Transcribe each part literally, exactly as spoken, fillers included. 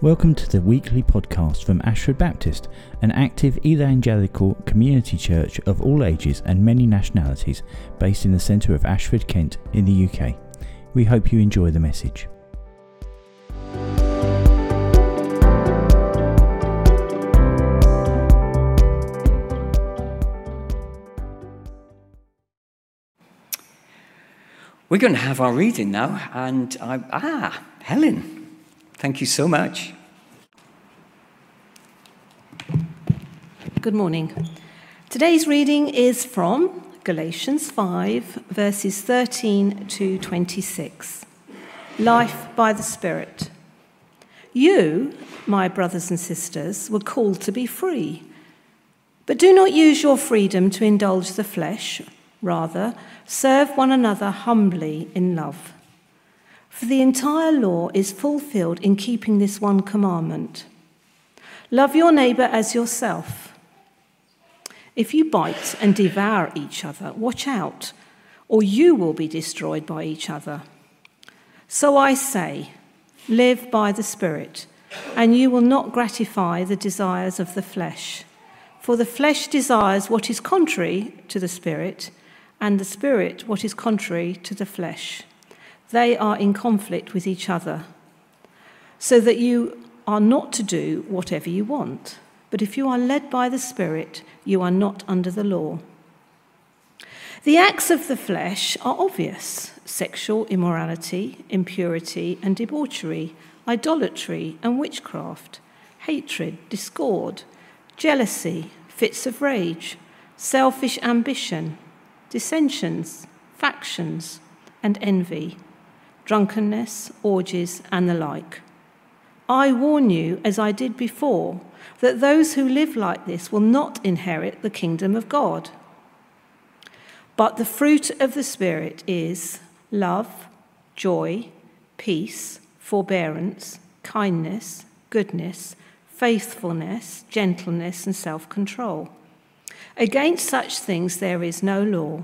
Welcome to the weekly podcast from Ashford Baptist, an active evangelical community church of all ages and many nationalities based in the centre of Ashford, Kent in the U K. We hope you enjoy the message. We're going to have our reading now, and I, ah, Helen, thank you so much. Good morning. Today's reading is from Galatians five, verses thirteen to twenty-six. Life by the Spirit. You, my brothers and sisters, were called to be free, but do not use your freedom to indulge the flesh. Rather, serve one another humbly in love. For the entire law is fulfilled in keeping this one commandment. Love your neighbour as yourself. If you bite and devour each other, watch out, or you will be destroyed by each other. So I say, live by the Spirit, and you will not gratify the desires of the flesh. For the flesh desires what is contrary to the Spirit, and the Spirit what is contrary to the flesh. They are in conflict with each other, so that you are not to do whatever you want. But if you are led by the Spirit, you are not under the law. The acts of the flesh are obvious: sexual immorality, impurity and debauchery, idolatry and witchcraft, hatred, discord, jealousy, fits of rage, selfish ambition, dissensions, factions, and envy, drunkenness, orgies, and the like. I warn you, as I did before, that those who live like this will not inherit the kingdom of God. But the fruit of the Spirit is love, joy, peace, forbearance, kindness, goodness, faithfulness, gentleness, and self-control. Against such things there is no law.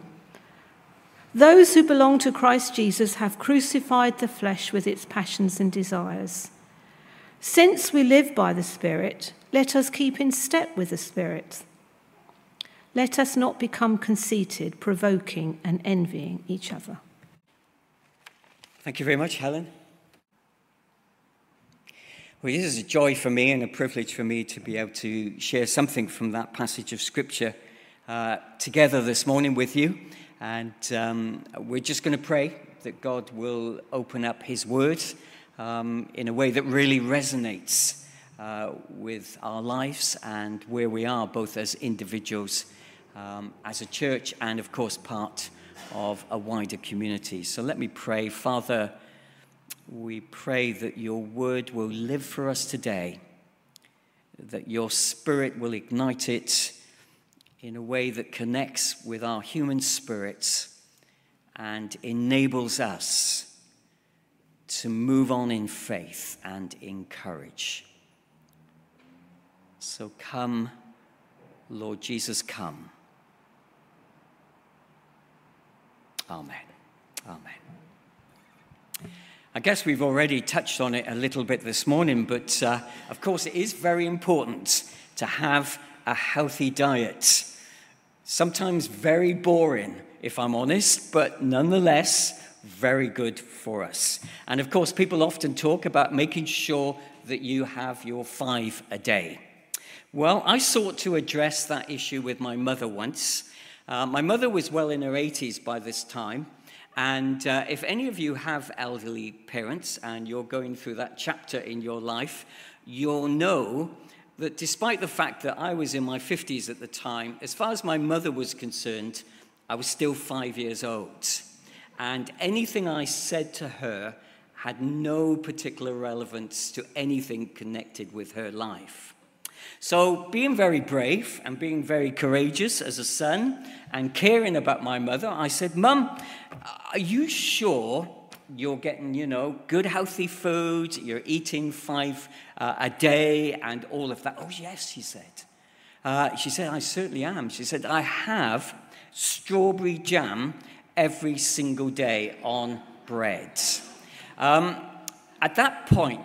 Those who belong to Christ Jesus have crucified the flesh with its passions and desires. Since we live by the Spirit, let us keep in step with the Spirit. Let us not become conceited, provoking and envying each other. Thank you very much, Helen. Well, this is a joy for me and a privilege for me to be able to share something from that passage of Scripture uh, together this morning with you. And um, we're just going to pray that God will open up his word um, in a way that really resonates uh, with our lives and where we are, both as individuals, um, as a church, and of course part of a wider community. So let me pray. Father, we pray that your word will live for us today, that your Spirit will ignite it in a way that connects with our human spirits and enables us to move on in faith and in courage. So come, Lord Jesus, come. Amen. Amen. I guess we've already touched on it a little bit this morning, but uh, of course it is very important to have a healthy diet. Sometimes very boring, if I'm honest, but nonetheless very good for us. And of course people often talk about making sure that you have your five a day. Well, I sought to address that issue with my mother once. Uh, my mother was well in her eighties by this time. And uh, if any of you have elderly parents and you're going through that chapter in your life, you'll know that despite the fact that I was in my fifties at the time, as far as my mother was concerned, I was still five years old. And anything I said to her had no particular relevance to anything connected with her life. So being very brave and being very courageous as a son and caring about my mother, I said, Mum, are you sure you're getting, you know, good healthy food, you're eating five uh, a day and all of that? Oh, yes, she said. Uh, she said, I certainly am. She said, I have strawberry jam every single day on bread. Um, at that point,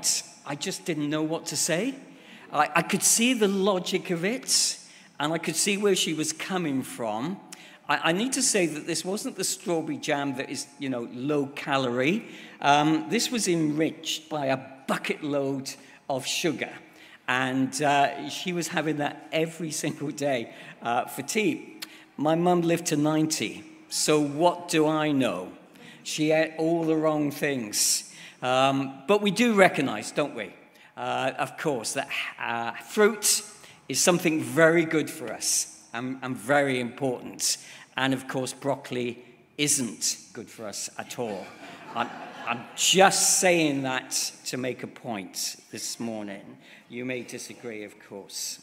I just didn't know what to say. I, I could see the logic of it, and I could see where she was coming from. I, I need to say that this wasn't the strawberry jam that is, you know, low calorie. Um, this was enriched by a bucket load of sugar. And uh, she was having that every single day uh, for tea. My mum lived to ninety, so what do I know? She ate all the wrong things. Um, but we do recognize, don't we, uh, of course, that uh, fruit is something very good for us and, and very important. And, of course, broccoli isn't good for us at all. I'm, I'm just saying that to make a point this morning. You may disagree, of course.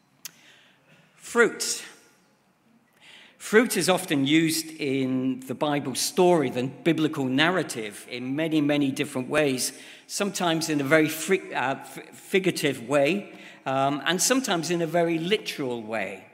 Fruit. Fruit is often used in the Bible story, the biblical narrative, in many, many different ways, sometimes in a very frig- uh, figurative way, um, and sometimes in a very literal way.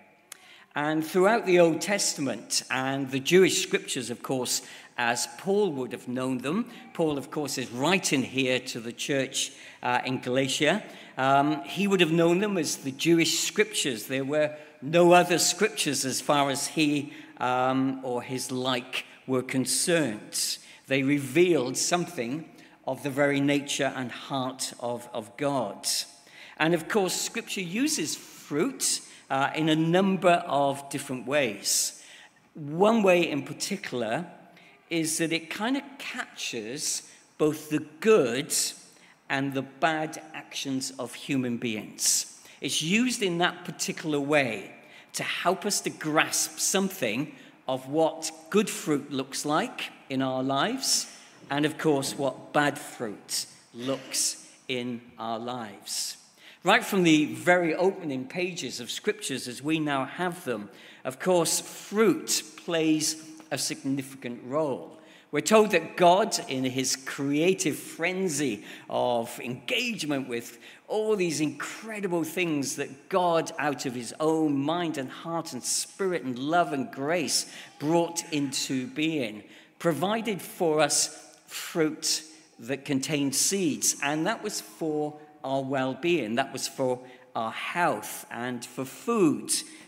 And throughout the Old Testament and the Jewish scriptures, of course, as Paul would have known them, Paul, of course, is writing here to the church uh, in Galatia. Um, he would have known them as the Jewish scriptures. There were no other scriptures as far as he um, or his like were concerned. They revealed something of the very nature and heart of, of God. And of course, scripture uses fruit uh, in a number of different ways. One way in particular is that it kind of captures both the good and the bad actions of human beings. It's used in that particular way to help us to grasp something of what good fruit looks like in our lives, and of course what bad fruit looks in our lives. Right from the very opening pages of scriptures as we now have them, of course, fruit plays a significant role. We're told that God, in his creative frenzy of engagement with all these incredible things that God, out of his own mind and heart and spirit and love and grace, brought into being, provided for us fruit that contained seeds. And that was for our well-being. That was for our health and for food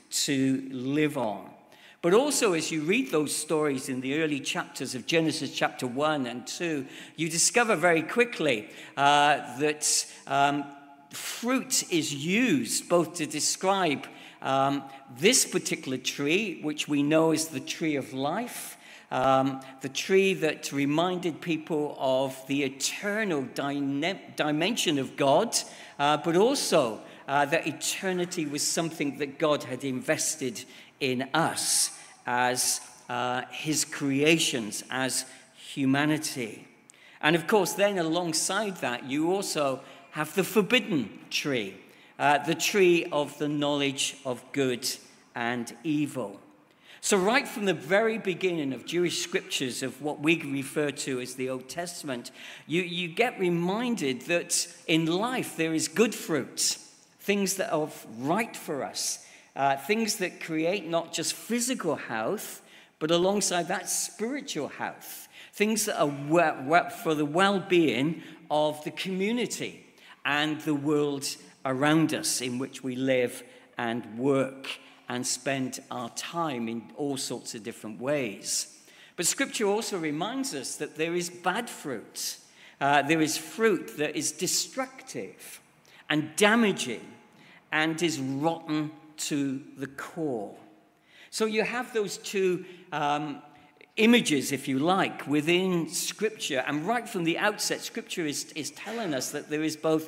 to live on. But also, as you read those stories in the early chapters of Genesis chapter one and two, you discover very quickly uh, that um, fruit is used both to describe um, this particular tree, which we know is the tree of life, um, the tree that reminded people of the eternal dyna- dimension of God, uh, but also uh, that eternity was something that God had invested in us as uh, his creations, as humanity. And of course, then alongside that, you also have the forbidden tree, uh, the tree of the knowledge of good and evil. So right from the very beginning of Jewish scriptures, of what we refer to as the Old Testament, you, you get reminded that in life there is good fruit, things that are right for us, Uh, things that create not just physical health, but alongside that, spiritual health. Things that are we- we- for the well-being of the community and the world around us in which we live and work and spend our time in all sorts of different ways. But Scripture also reminds us that there is bad fruit. Uh, there is fruit that is destructive and damaging and is rotten to the core. So you have those two um, images, if you like, within Scripture. And right from the outset, Scripture is, is telling us that there is both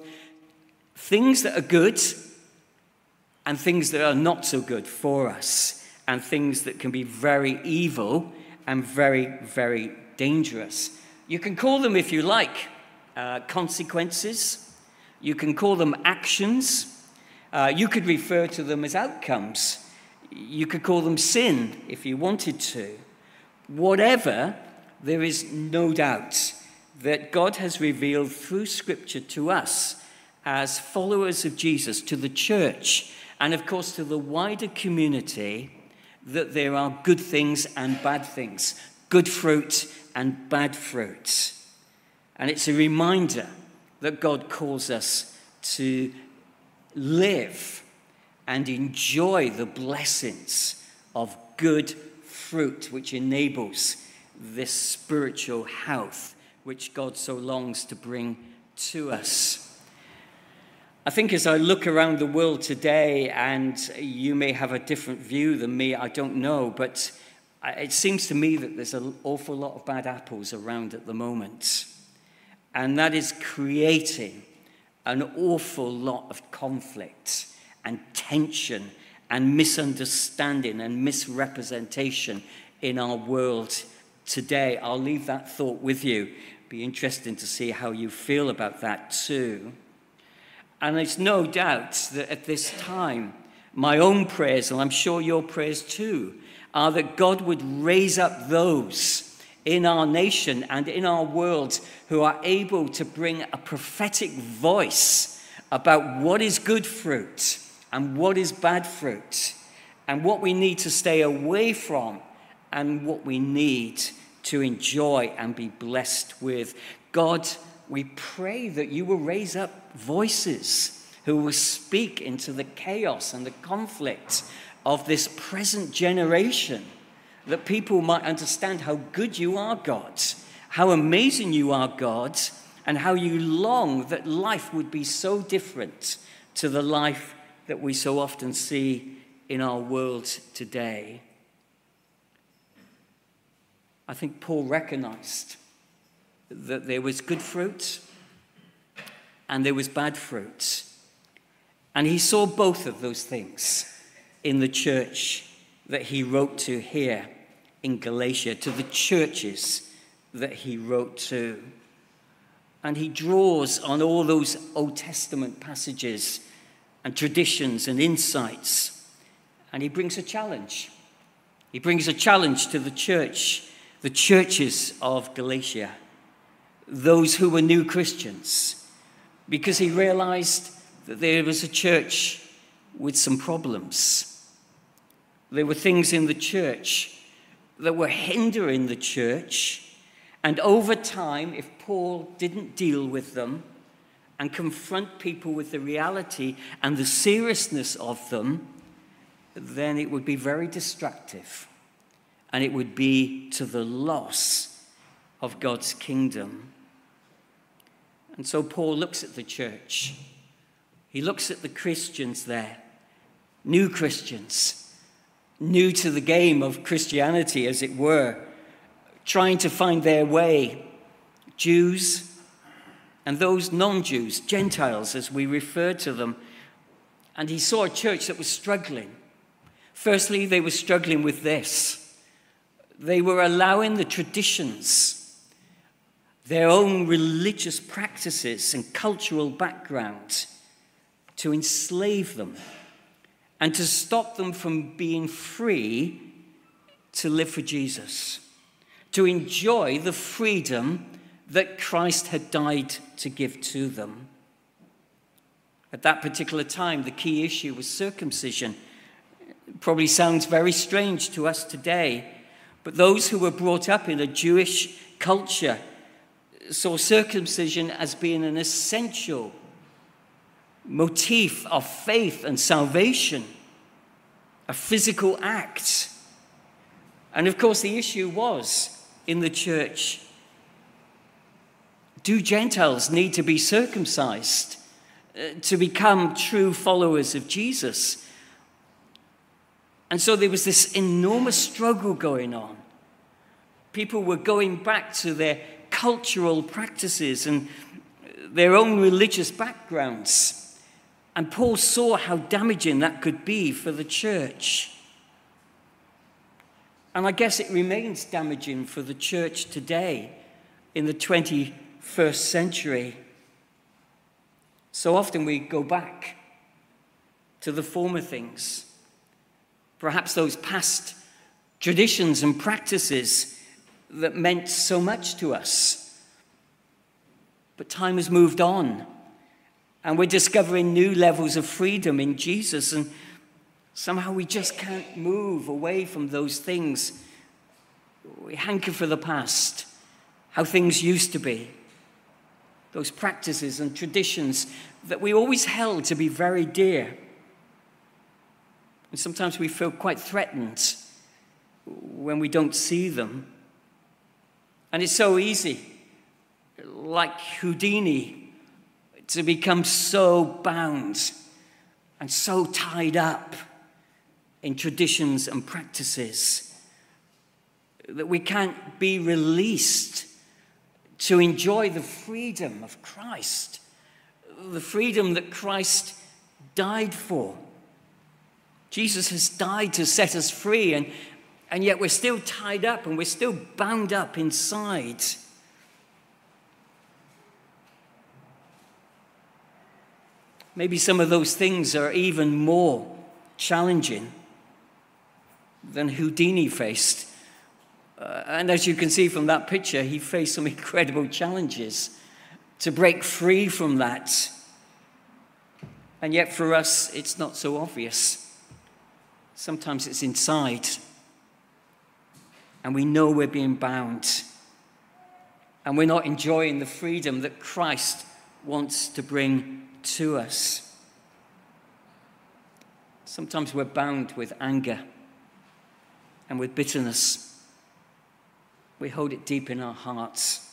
things that are good and things that are not so good for us, and things that can be very evil and very, very dangerous. You can call them, if you like, uh, consequences. You can call them actions. Uh, you could refer to them as outcomes. You could call them sin if you wanted to. Whatever, there is no doubt that God has revealed through Scripture to us as followers of Jesus, to the church, and of course to the wider community, that there are good things and bad things, good fruit and bad fruit. And it's a reminder that God calls us to live and enjoy the blessings of good fruit, which enables this spiritual health which God so longs to bring to us. I think as I look around the world today, and you may have a different view than me, I don't know, but it seems to me that there's an awful lot of bad apples around at the moment. And that is creating an awful lot of conflict and tension and misunderstanding and misrepresentation in our world today. I'll leave that thought with you. Be interesting to see how you feel about that too. And there's no doubt that at this time, my own prayers, and I'm sure your prayers too, are that God would raise up those in our nation and in our world who are able to bring a prophetic voice about what is good fruit and what is bad fruit, and what we need to stay away from and what we need to enjoy and be blessed with. God, we pray that you will raise up voices who will speak into the chaos and the conflict of this present generation, that people might understand how good you are, God, how amazing you are, God, and how you long that life would be so different to the life that we so often see in our world today. I think Paul recognized that there was good fruit and there was bad fruit. And he saw both of those things in the church that he wrote to here in Galatia, to the churches that he wrote to. And he draws on all those Old Testament passages and traditions and insights, and he brings a challenge. He brings a challenge to the church, the churches of Galatia, those who were new Christians, because he realized that there was a church with some problems. There were things in the church that were hindering the church, and over time, if Paul didn't deal with them and confront people with the reality and the seriousness of them, then it would be very destructive, and it would be to the loss of God's kingdom. And so Paul looks at the church. He looks at the Christians there, new Christians, new to the game of Christianity, as it were, trying to find their way, Jews and those non-Jews, Gentiles, as we refer to them. And he saw a church that was struggling. Firstly, they were struggling with this. They were allowing the traditions, their own religious practices and cultural background to enslave them and to stop them from being free to live for Jesus, to enjoy the freedom that Christ had died to give to them. At that particular time, the key issue was circumcision. It probably sounds very strange to us today, but those who were brought up in a Jewish culture saw circumcision as being an essential motif of faith and salvation, a physical act. And of course, the issue was in the church, do Gentiles need to be circumcised uh, to become true followers of Jesus? And so there was this enormous struggle going on. People were going back to their cultural practices and their own religious backgrounds. And Paul saw how damaging that could be for the church. And I guess it remains damaging for the church today in the twenty-first century. So often we go back to the former things, perhaps those past traditions and practices that meant so much to us. But time has moved on, and we're discovering new levels of freedom in Jesus, and somehow we just can't move away from those things. We hanker for the past, how things used to be. those practices and traditions that we always held to be very dear. And sometimes we feel quite threatened when we don't see them. And it's so easy, like Houdini, to become so bound and so tied up in traditions and practices that we can't be released to enjoy the freedom of Christ, the freedom that Christ died for. Jesus has died to set us free, and, and yet we're still tied up and we're still bound up inside. Maybe some of those things are even more challenging than Houdini faced. Uh, and as you can see from that picture, he faced some incredible challenges to break free from that. And yet for us, it's not so obvious. Sometimes it's inside. And we know we're being bound. And we're not enjoying the freedom that Christ wants to bring to us. Sometimes we're bound with anger and with bitterness. We hold it deep in our hearts.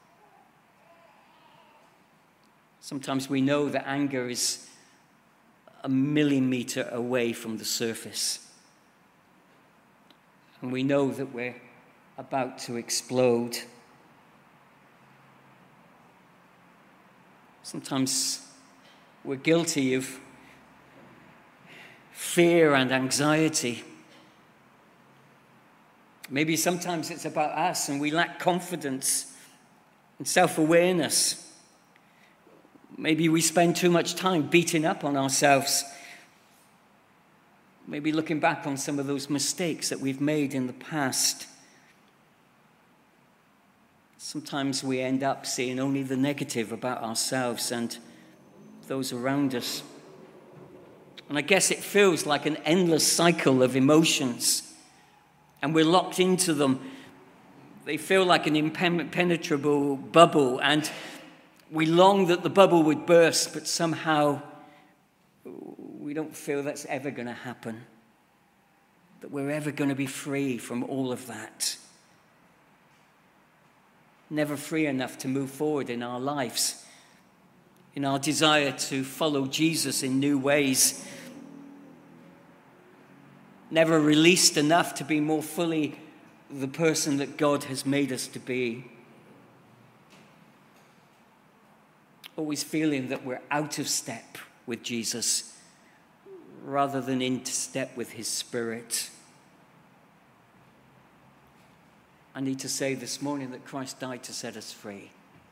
Sometimes we know that anger is a millimeter away from the surface. And we know that we're about to explode. Sometimes we're guilty of fear and anxiety. Maybe sometimes it's about us and we lack confidence and self-awareness. Maybe we spend too much time beating up on ourselves. Maybe looking back on some of those mistakes that we've made in the past. Sometimes we end up seeing only the negative about ourselves and those around us. And I guess it feels like an endless cycle of emotions. And we're locked into them. They feel like an impenetrable bubble, and we long that the bubble would burst, but somehow we don't feel that's ever going to happen, that we're ever going to be free from all of that. Never free enough to move forward in our lives, in our desire to follow Jesus in new ways. Never released enough to be more fully the person that God has made us to be. Always feeling that we're out of step with Jesus rather than in step with his Spirit. I need to say this morning that Christ died to set us free.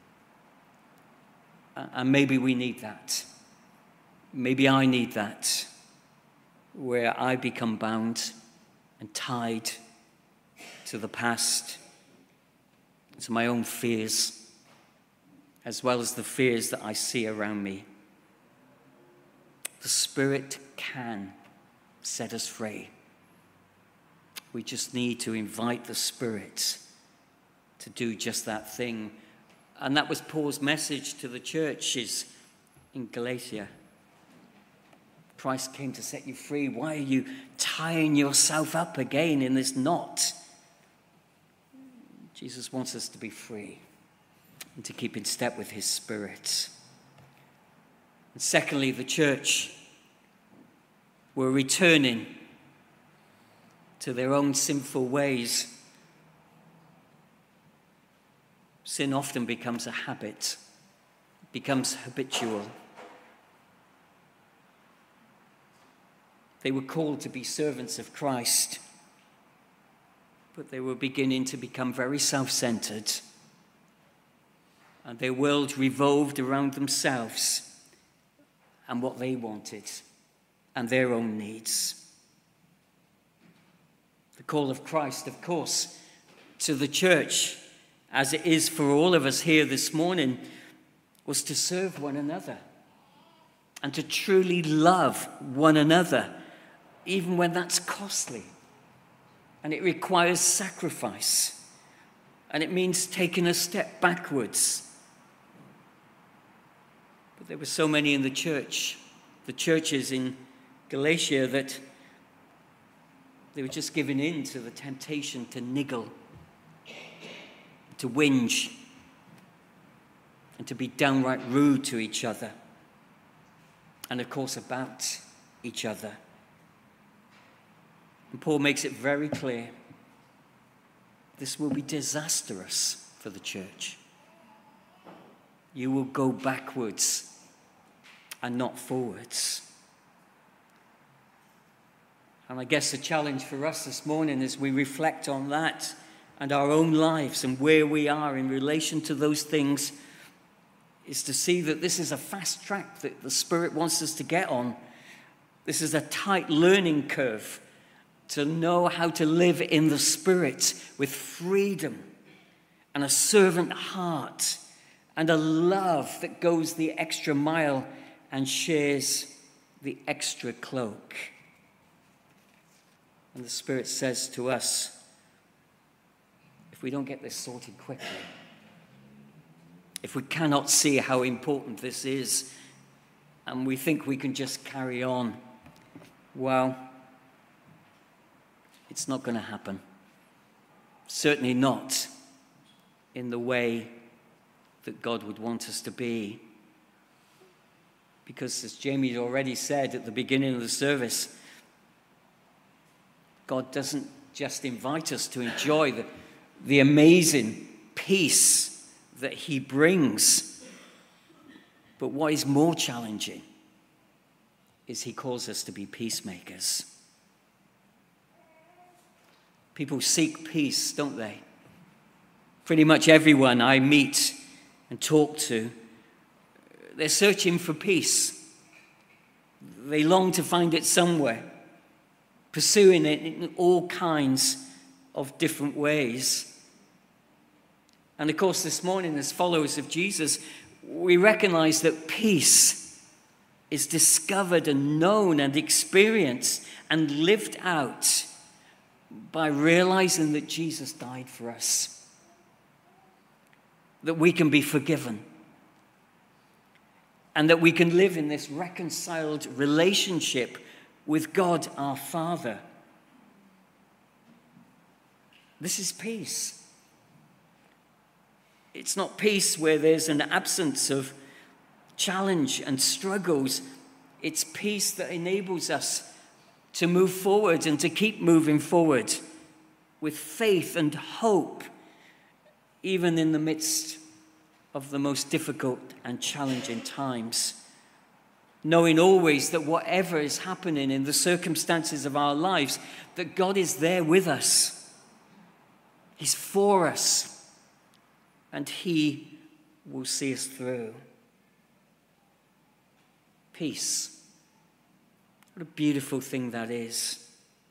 And maybe we need that. Maybe I need that. Where I become bound and tied to the past, to my own fears, as well as the fears that I see around me. The Spirit can set us free. We just need to invite the Spirit to do just that thing. And that was Paul's message to the churches in Galatia. Christ came to set you free. Why are you tying yourself up again in this knot? Jesus wants us to be free and to keep in step with his Spirit. And secondly, the church were returning to their own sinful ways. Sin often becomes a habit, becomes habitual. They were called to be servants of Christ, but they were beginning to become very self-centered, and their world revolved around themselves and what they wanted and their own needs. The call of Christ, of course, to the church, as it is for all of us here this morning, was to serve one another and to truly love one another, even when that's costly. And it requires sacrifice. And it means taking a step backwards. But there were so many in the church, the churches in Galatia, that they were just giving in to the temptation to niggle, to whinge, and to be downright rude to each other. And of course about each other. And Paul makes it very clear, this will be disastrous for the church. You will go backwards and not forwards. And I guess the challenge for us this morning as we reflect on that and our own lives and where we are in relation to those things is to see that this is a fast track that the Spirit wants us to get on. This is a tight learning curve to know how to live in the Spirit with freedom and a servant heart and a love that goes the extra mile and shares the extra cloak. And the Spirit says to us, if we don't get this sorted quickly, if we cannot see how important this is, and we think we can just carry on, well, it's not going to happen. Certainly not in the way that God would want us to be. Because as Jamie already said at the beginning of the service, God doesn't just invite us to enjoy the, the amazing peace that he brings. But what is more challenging is he calls us to be peacemakers. People seek peace, don't they? Pretty much everyone I meet and talk to, they're searching for peace. They long to find it somewhere, pursuing it in all kinds of different ways. And of course, this morning, as followers of Jesus, we recognize that peace is discovered and known and experienced and lived out by realizing that Jesus died for us, that we can be forgiven, and that we can live in this reconciled relationship with God our Father. This is peace. It's not peace where there's an absence of challenge and struggles. It's peace that enables us to move forward and to keep moving forward with faith and hope, even in the midst of the most difficult and challenging times. Knowing always that whatever is happening in the circumstances of our lives, that God is there with us. He's for us, and he will see us through. Peace. What a beautiful thing that is.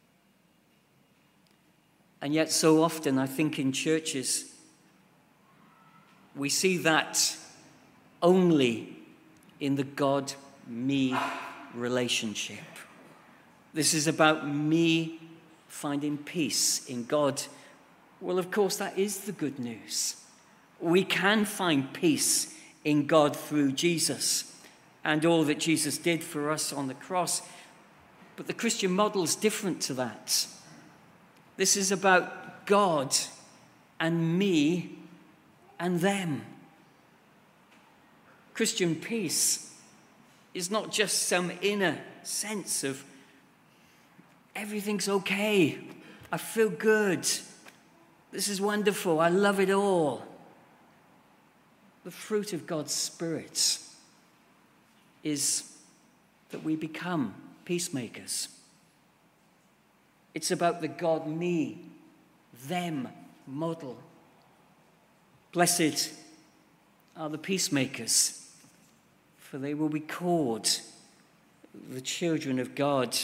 And yet so often, I think in churches, we see that only in the God-me relationship. This is about me finding peace in God. Well, of course, that is the good news. We can find peace in God through Jesus and all that Jesus did for us on the cross. But the Christian model is different to that. This is about God and me and them. Christian peace is not just some inner sense of everything's okay, I feel good, this is wonderful, I love it all. The fruit of God's Spirit is that we become peacemakers. It's about the God, me, them model. Blessed are the peacemakers, for they will be called the children of God.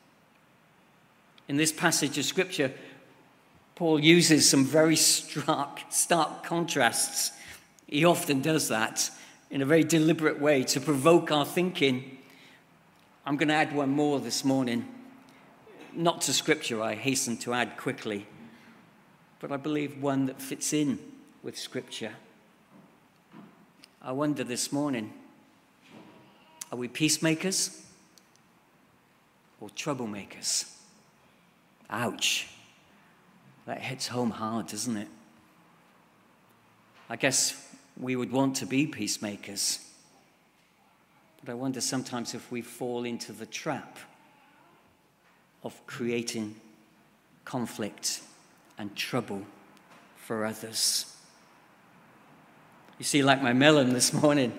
In this passage of Scripture, Paul uses some very stark, stark contrasts. He often does that in a very deliberate way to provoke our thinking. I'm going to add one more this morning. Not to Scripture, I hasten to add quickly, but I believe one that fits in with Scripture. I wonder this morning, Are we peacemakers or troublemakers? Ouch. That hits home hard, doesn't it? I guess we would want to be peacemakers. But I wonder sometimes if we fall into the trap of creating conflict and trouble for others. You see, like my melon this morning,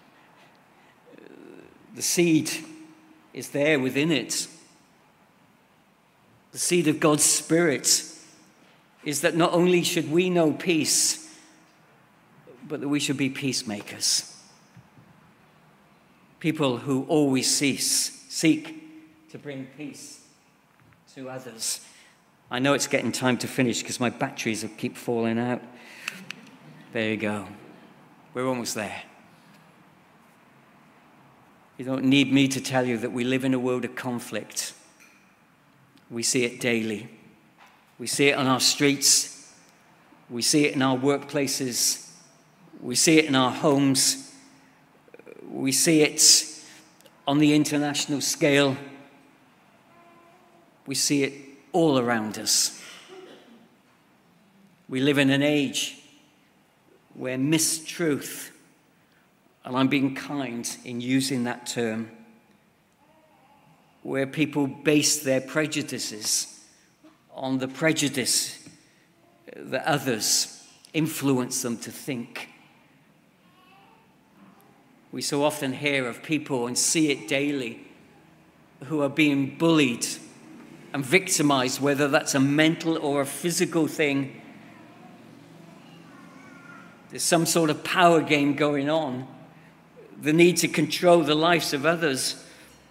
the seed is there within it. The seed of God's Spirit is that not only should we know peace, but that we should be peacemakers. People who always cease, seek to bring peace to others. I know it's getting time to finish because my batteries keep falling out. There you go. We're almost there. You don't need me to tell you that we live in a world of conflict. We see it daily. We see it on our streets. We see it in our workplaces. We see it in our homes. We see it on the international scale. We see it all around us. We live in an age where mistruth, and I'm being kind in using that term, where people base their prejudices on the prejudice that others influence them to think. We so often hear of people and see it daily who are being bullied and victimized, whether that's a mental or a physical thing. There's some sort of power game going on, the need to control the lives of others.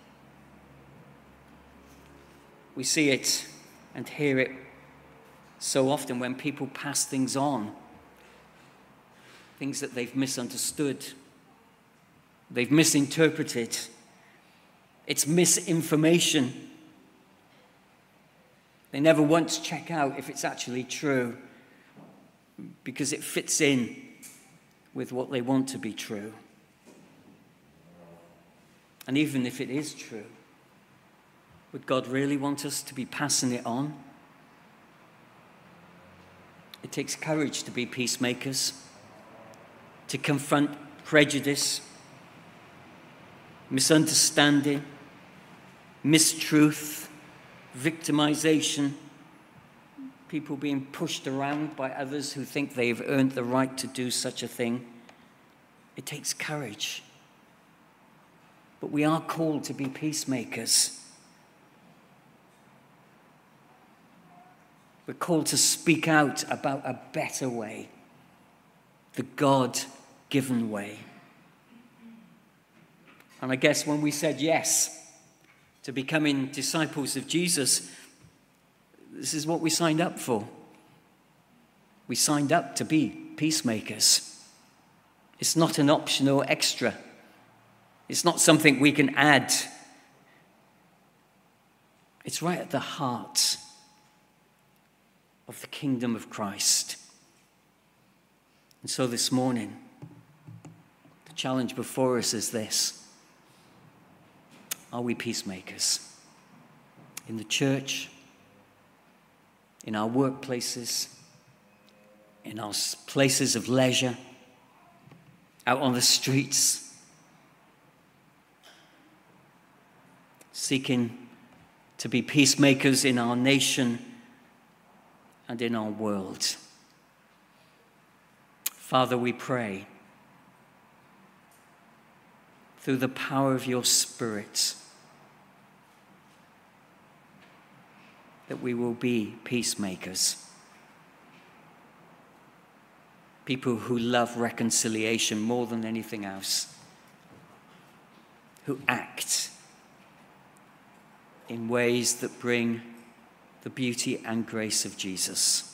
We see it and hear it so often when people pass things on, things that they've misunderstood. They've misinterpreted. It's misinformation. They never once check out if it's actually true because it fits in with what they want to be true. And even if it is true, would God really want us to be passing it on? It takes courage to be peacemakers, to confront prejudice, misunderstanding, mistruth, victimization, people being pushed around by others who think they've earned the right to do such a thing. It takes courage. But we are called to be peacemakers. We're called to speak out about a better way, the God-given way. And I guess when we said yes to becoming disciples of Jesus, this is what we signed up for. We signed up to be peacemakers. It's not an optional extra. It's not something we can add. It's right at the heart of the kingdom of Christ. And so this morning, the challenge before us is this. Are we peacemakers? In the church, in our workplaces, in our places of leisure, out on the streets, seeking to be peacemakers in our nation and in our world. Father, we pray, through the power of your Spirit, that we will be peacemakers. People who love reconciliation more than anything else. Who act in ways that bring the beauty and grace of Jesus.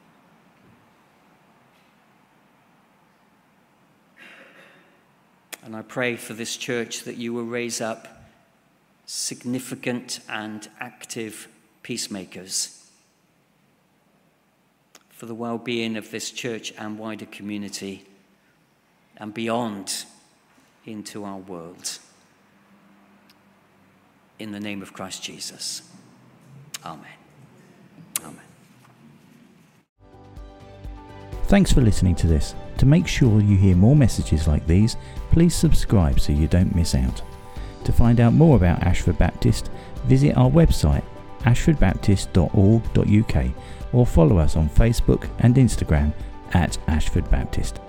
And I pray for this church that you will raise up significant and active peacemakers for the well-being of this church and wider community and beyond into our world. in the name of Christ Jesus. Amen. Amen. Thanks for listening to this. To make sure you hear more messages like these, please subscribe so you don't miss out. To find out more about Ashford Baptist, visit our website ashford baptist dot org dot U K or follow us on Facebook and Instagram at Ashford Baptist.